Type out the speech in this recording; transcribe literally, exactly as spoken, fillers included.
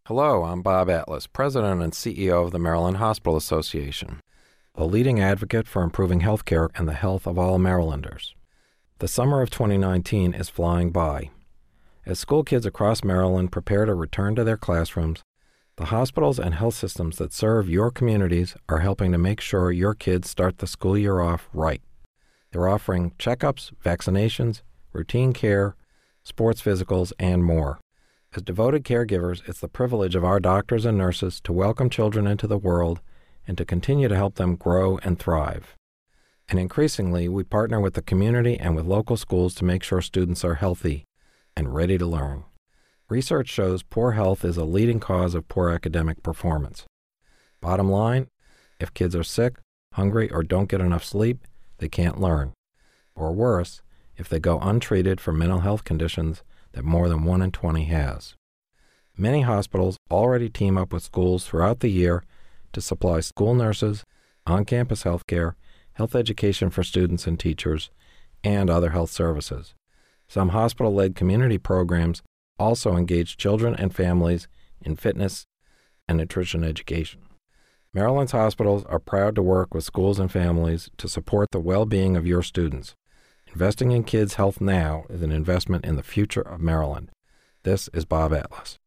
Hello, I'm Bob Atlas, President and C E O of the Maryland Hospital Association, a leading advocate for improving healthcare and the health of all Marylanders. The summer of twenty nineteen is flying by. As school kids across Maryland prepare to return to their classrooms, the hospitals and health systems that serve your communities are helping to make sure your kids start the school year off right. They're offering checkups, vaccinations, routine care, sports physicals, and more. As devoted caregivers, it's the privilege of our doctors and nurses to welcome children into the world and to continue to help them grow and thrive. And increasingly, we partner with the community and with local schools to make sure students are healthy and ready to learn. Research shows poor health is a leading cause of poor academic performance. Bottom line, if kids are sick, hungry, or don't get enough sleep, they can't learn. Or worse, if they go untreated for mental health conditions that more than one in twenty has. Many hospitals already team up with schools throughout the year to supply school nurses, on-campus health care, health education for students and teachers, and other health services. Some hospital-led community programs also engage children and families in fitness and nutrition education. Maryland's hospitals are proud to work with schools and families to support the well-being of your students. Investing in kids' health now is an investment in the future of Maryland. This is Bob Atlas.